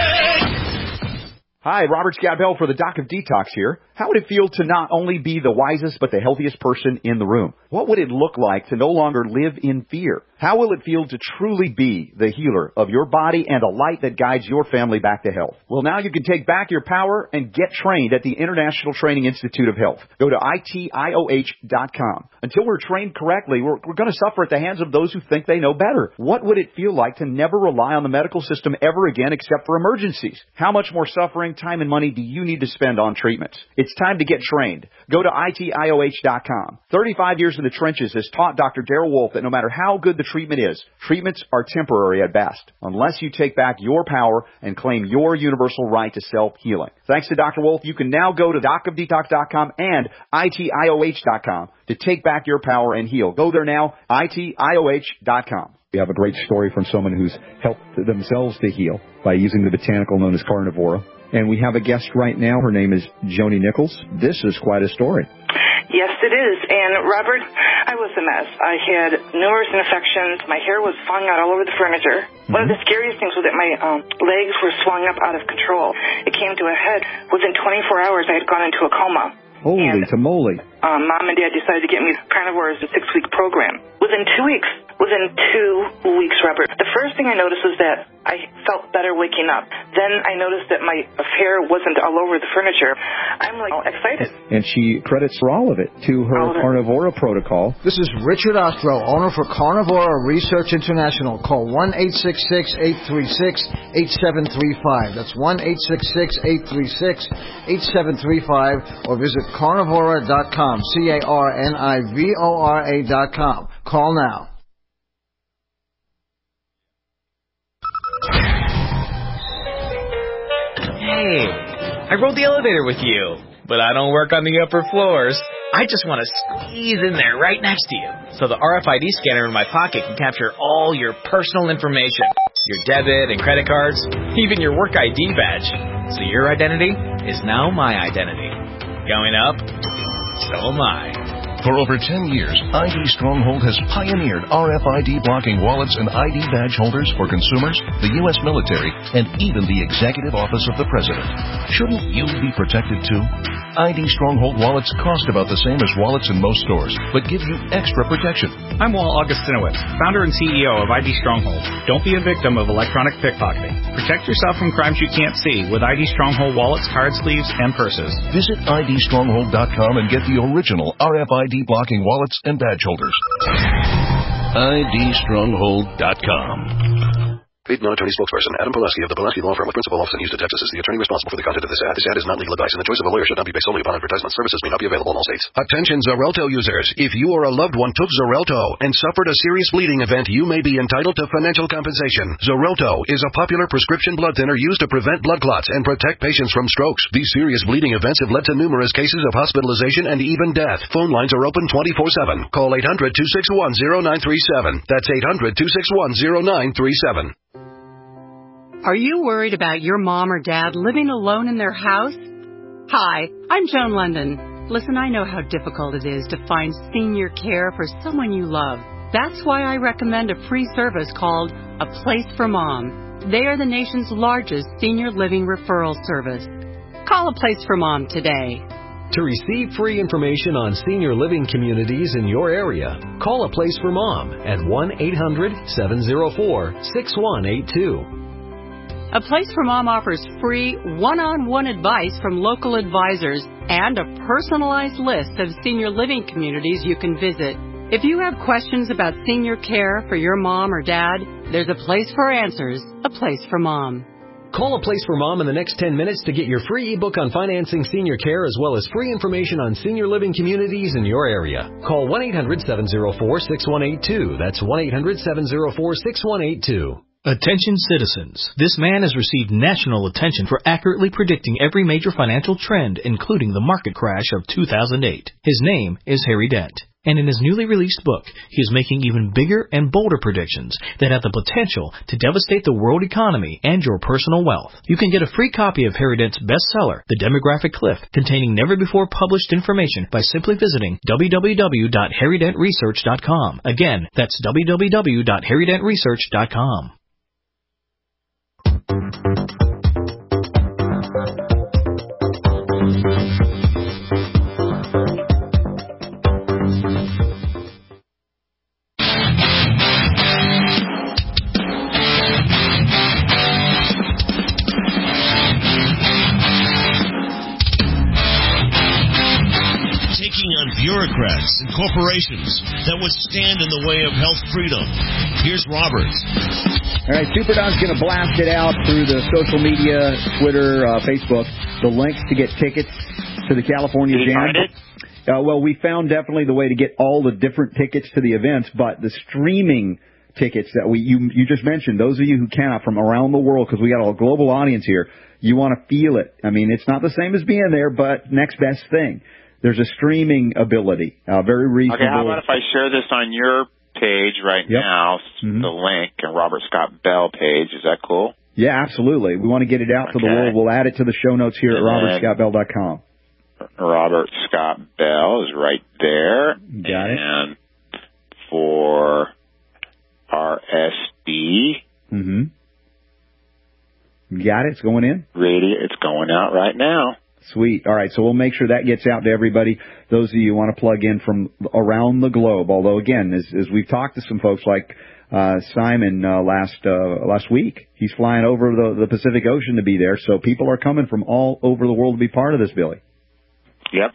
day.
Hi, Robert Scott Bell for the Doc of Detox here. How would it feel to not only be the wisest but the healthiest person in the room? What would it look like to no longer live in fear? How will it feel to truly be the healer of your body and a light that guides your family back to health? Well, now you can take back your power and get trained at the International Training Institute of Health. Go to I T I O H dot com. Until we're trained correctly, we're, we're going to suffer at the hands of those who think they know better. What would it feel like to never rely on the medical system ever again except for emergencies? How much more suffering, time, and money do you need to spend on treatments? It's time to get trained. Go to I T I O H dot com. thirty-five years in the trenches has taught Doctor Darrell Wolfe that no matter how good the treatment is, treatments are temporary at best, unless you take back your power and claim your universal right to self-healing. Thanks to Doctor Wolfe, you can now go to doc of detox dot com and I T I O H dot com to take back your power and heal. Go there now, I T I O H dot com.
We have a great story from someone who's helped themselves to heal by using the botanical known as carnivora. And we have a guest right now. Her name is Joni Nichols. This is quite a story.
Yes, it is. And, Robert, I was a mess. I had numerous infections. My hair was falling out all over the furniture. Mm-hmm. One of the scariest things was that my um, legs were swelling up out of control. It came to a head. Within twenty-four hours, I had gone into a coma.
Holy
and,
tamale.
Um, Mom and Dad decided to get me carnivore as a six-week program. Within two weeks, within two weeks, Robert, the first thing I noticed was that I felt better waking up. Then I noticed that my hair wasn't all over the furniture. I'm, like, excited.
And she credits for all of it to her carnivora protocol.
This is Richard Ostro, owner for Carnivora Research International. Call one eight six six, eight three six, eight seven three five. That's one eight six six, eight three six, eight seven three five. Or visit carnivora dot com. C A R N I V O R A dot com. Call now.
Hey, I rode the elevator with you, but I don't work on the upper floors. I just want to squeeze in there right next to you, so the R F I D scanner in my pocket can capture all your personal information, your debit and credit cards, even your work I D badge. So your identity is now my identity. Going up, so am I.
For over ten years, I D Stronghold has pioneered R F I D blocking wallets and I D badge holders for consumers, the U S military, and even the Executive Office of the President. Shouldn't you be protected too?
I D Stronghold wallets cost about the same as wallets in most stores, but give you extra protection.
I'm Walt Augustinowicz, founder and C E O of I D Stronghold. Don't be a victim of electronic pickpocketing. Protect yourself from crimes you can't see with I D Stronghold wallets, card sleeves, and purses.
Visit I D stronghold dot com and get the original R F I D blocking wallets and badge holders. I D stronghold dot com.
Paid non-attorney spokesperson Adam Pulaski of the Pulaski Law Firm with principal office in Houston, Texas is the attorney responsible for the content of this ad. This ad is not legal advice, and the choice of a lawyer should not be based solely upon advertisement. Services may not be available in all states.
Attention Xarelto users. If you or a loved one took Xarelto and suffered a serious bleeding event, you may be entitled to financial compensation. Xarelto is a popular prescription blood thinner used to prevent blood clots and protect patients from strokes. These serious bleeding events have led to numerous cases of hospitalization and even death. Phone lines are open twenty-four seven. Call eight hundred, two six one, zero nine three seven. That's eight hundred, two six one, zero nine three seven.
Are you worried about your mom or dad living alone in their house? Hi, I'm Joan London. Listen, I know how difficult it is to find senior care for someone you love. That's why I recommend a free service called A Place for Mom. They are the nation's largest senior living referral service. Call A Place for Mom today.
To receive free information on senior living communities in your area, call A Place for Mom at one eight hundred, seven oh four, six one eight two.
A Place for Mom offers free one-on-one advice from local advisors and a personalized list of senior living communities you can visit. If you have questions about senior care for your mom or dad, there's a place for answers, A Place for Mom.
Call A Place for Mom in the next ten minutes to get your free ebook on financing senior care as well as free information on senior living communities in your area. Call one eight hundred, seven oh four, six one eight two. That's one eight hundred, seven oh four, six one eight two.
Attention citizens. This man has received national attention for accurately predicting every major financial trend, including the market crash of two thousand eight. His name is Harry Dent. And in his newly released book, he is making even bigger and bolder predictions that have the potential to devastate the world economy and your personal wealth. You can get a free copy of Harry Dent's bestseller, The Demographic Cliff, containing never-before-published information by simply visiting w w w dot harry dent research dot com. Again, that's w w w dot harry dent research dot com.
Bureaucrats and corporations that would stand in the way of health freedom. Here's Robert.
All right, Super Don's going to blast it out through the social media, Twitter, uh, Facebook, the links to get tickets to the California
Did you
Jam.
find it?
Uh, well, we found definitely the way to get all the different tickets to the events, but the streaming tickets that we you you just mentioned, those of you who cannot from around the world, because we got a global audience here, you want to feel it. I mean, it's not the same as being there, but next best thing. There's a streaming ability, uh, very reasonable.
Okay, how about if I share this on your page right
Yep.
now,
Mm-hmm.
the link, and Robert Scott Bell page. Is that cool?
Yeah, absolutely. We want to get it out to the
Okay.
world. We'll add it to the show notes here at
And
robert
then-
scott bell dot com.
Robert Scott Bell is right there.
Got it.
And for R S B
Mm-hmm. Got it. It's going in.
radio, it's going out right now.
Sweet. All right, so we'll make sure that gets out to everybody. Those of you who want to plug in from around the globe. Although, again, as, as we've talked to some folks like uh, Simon uh, last uh, last week, he's flying over the, the Pacific Ocean to be there. So people are coming from all over the world to be part of this, Billy.
Yep.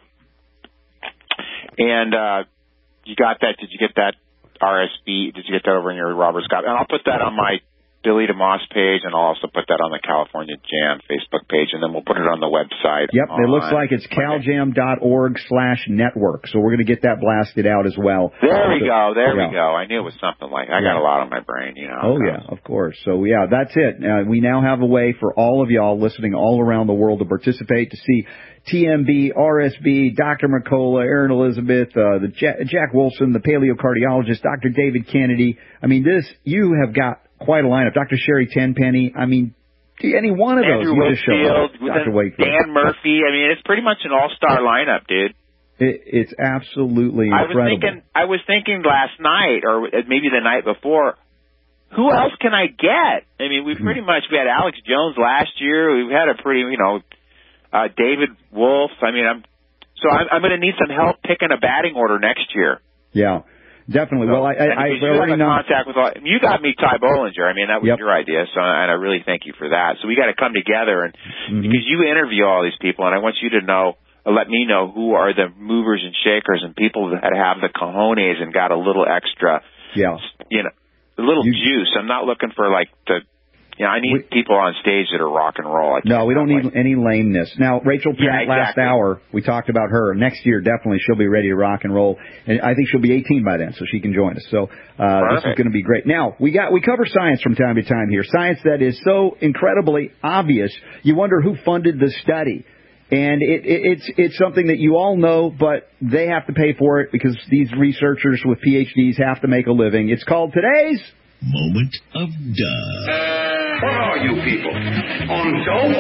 And uh, you got that? Did you get that R S B? Did you get that over in your Robert Scott? And I'll put that on my Billy DeMoss page, and I'll also put that on the California Jam Facebook page, and then we'll put it on the website.
Yep, it looks like it's caljam dot org slash network. So we're going to get that blasted out as well.
There we
so,
go. There
yeah.
we go. I knew it was something like I
Yeah.
got a lot on my brain, you know.
Oh, yeah, of course. So, yeah, that's it. Uh, we now have a way for all of y'all listening all around the world to participate, to see T M B, R S B, Doctor Mercola, Aaron Elizabeth, uh, the Jack, Jack Wolfson, the paleocardiologist, Doctor David Kennedy. I mean, this, you have got quite a lineup. Doctor Sherry Tenpenny. I mean, any one of those,
Andrew
you just show up.
Wakefield,
Doctor Wakefield.
Dan Murphy. I mean, it's pretty much an all-star lineup, dude.
It, it's absolutely
I was
incredible.
thinking, I was thinking last night, or maybe the night before, who else can I get? I mean, we pretty much, we had Alex Jones last year. We've had a pretty, you know, uh, David Wolf. I mean, I'm so I'm, I'm going to need some help picking a batting order next year.
Yeah, definitely.
So,
well, I, I, I
you
already
have
know.
contact with all, you got me Ty Bollinger. I mean, that was
Yep.
your idea, so and I really thank you for that. So we got to come together, and
Mm-hmm.
because you interview all these people, and I want you to know, uh, let me know who are the movers and shakers and people that have the cojones and got a little extra,
yeah,
you know, a little juice. I'm not looking for like the. Yeah, I need we, people on stage that are rock and roll.
No, we don't need like, any lameness. Now, Rachel Pratt,
yeah,
last
exactly.
hour, we talked about her. Next year, definitely, she'll be ready to rock and roll. And I think she'll be eighteen by then, so she can join us. So uh, this is going to be great. Now, we got we cover science from time to time here. Science that is so incredibly obvious, you wonder who funded the study. And it, it, it's it's something that you all know, but they have to pay for it because these researchers with P H Ds have to make a living. It's called today's
Moment of Duh.
What are you people? On dope?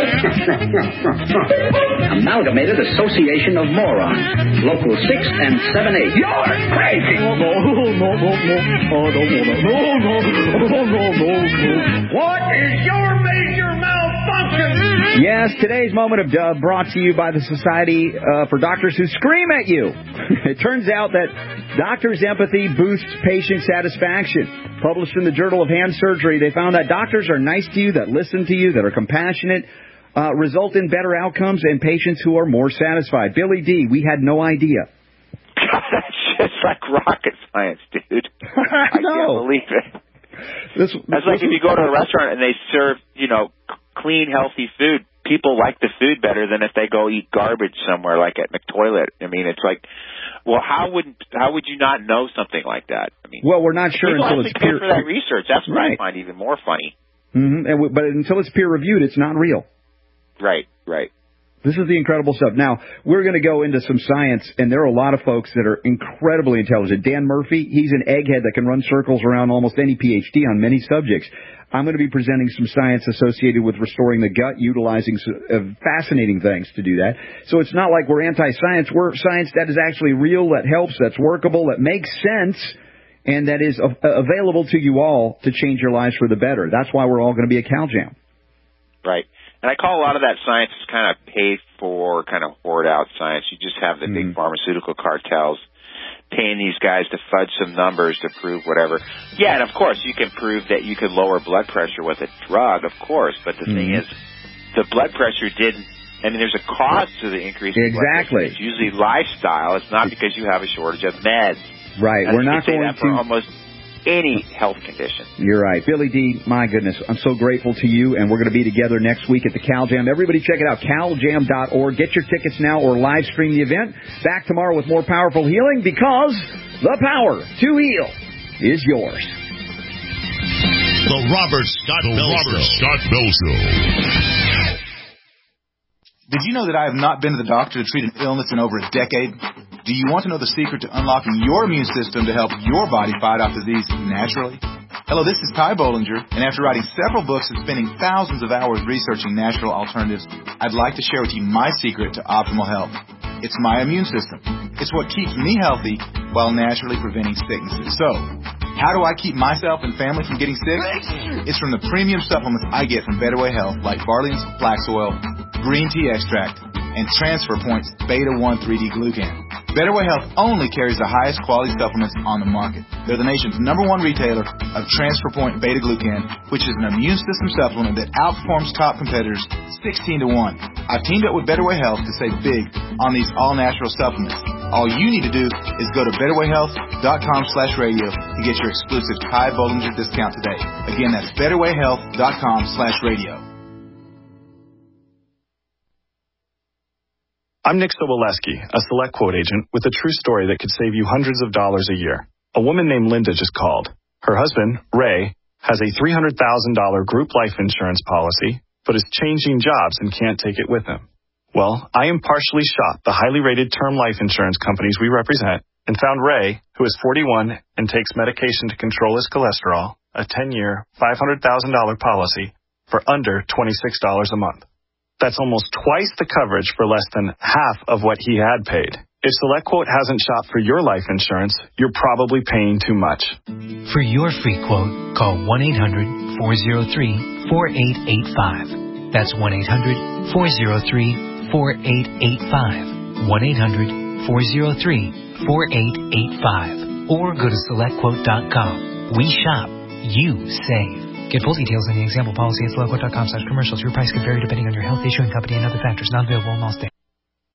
Amalgamated Association of Morons. Local six and seven eight.
You're crazy!
No, no, no, no, no. Oh, don't want to. No, no, no, no, no, no.
What is your major malfunction?
Yes, today's Moment of Duh brought to you by the Society uh, for Doctors Who Scream at You. It turns out that doctors' empathy boosts patient satisfaction. Published in the Journal of Hand Surgery, they found that doctors are nice to you, that listen to you, that are compassionate, uh, result in better outcomes and patients who are more satisfied. Billy D, we had no idea.
That's just like rocket science, dude. I
know.
can't believe it.
This,
That's like if you go to a restaurant and they serve, you know, clean, healthy food. People like the food better than if they go eat garbage somewhere like at McToilet. I mean, it's like, well, how would how would you not know something like that? I mean,
well, we're not sure until it's
peer
peer
for that research. That's what
right.
I find even more funny.
Mm-hmm. And we, but until it's peer reviewed, it's not real.
Right, right.
This is the incredible stuff. Now, we're going to go into some science, and there are a lot of folks that are incredibly intelligent. Dan Murphy, he's an egghead that can run circles around almost any P H D on many subjects. I'm going to be presenting some science associated with restoring the gut, utilizing uh, fascinating things to do that. So it's not like we're anti-science. We're science that is actually real, that helps, that's workable, that makes sense, and that is uh, available to you all to change your lives for the better. That's why we're all going to be at CalJam.
Right. And I call a lot of that science is kind of paid for, kind of hoard out science. You just have the
Mm-hmm.
big pharmaceutical cartels paying these guys to fudge some numbers to prove whatever. Yeah, and of course you can prove that you could lower blood pressure with a drug, of course. But the mm-hmm. thing is, the blood pressure didn't. I mean, there's a cause to the increase in
exactly.
blood pressure. It's usually lifestyle. It's not because you have a shortage of meds.
Right.
And
We're not going
that
to
for almost any health condition.
You're right. Billy D, my goodness, I'm so grateful to you, and we're going to be together next week at the CalJam. Everybody check it out, cal jam dot org. Get your tickets now or live stream the event. Back tomorrow with more powerful healing because the power to heal is yours.
The Robert Scott the Bell Robert Show. Scott Bell Show.
Did you know that I have not been to the doctor to treat an illness in over a decade? Do you want to know the secret to unlocking your immune system to help your body fight off disease naturally? Hello, this is Ty Bollinger, and after writing several books and spending thousands of hours researching natural alternatives, I'd like to share with you my secret to optimal health. It's my immune system. It's what keeps me healthy while naturally preventing sicknesses. So, how do I keep myself and family from getting sick? It's from the premium supplements I get from Better Way Health, like Barlean's Flax Oil, Green Tea Extract, and Transfer Point's Beta one three D Glucan. Better Way Health only carries the highest quality supplements on the market. They're the nation's number one retailer of Transfer Point Beta Glucan, which is an immune system supplement that outperforms top competitors sixteen to one. I've teamed up with Better Way Health to save big on these all-natural supplements. All you need to do is go to better way health dot com slash radio to get your exclusive Ty Bollinger discount today. Again, that's better way health dot com slash radio.
I'm Nick Soboleski, a Select Quote agent with a true story that could save you hundreds of dollars a year. A woman named Linda just called. Her husband, Ray, has a three hundred thousand dollars group life insurance policy, but is changing jobs and can't take it with him. Well, I impartially shopped the highly rated term life insurance companies we represent and found Ray, who is forty-one and takes medication to control his cholesterol, a ten-year, five hundred thousand dollars policy for under twenty-six dollars a month. That's almost twice the coverage for less than half of what he had paid. If SelectQuote hasn't shopped for your life insurance, you're probably paying too much.
For your free quote, call one eight hundred four oh three four eight eight five. That's one eight hundred four oh three four eight eight five. four eight eight five. one eight hundred four oh three four eight eight five. Or go to select quote dot com. We shop. You save. Get full details in the example policy at select quote dot com slash commercials. Your price could vary depending on your health, issuing company, and other factors. Not available in all states.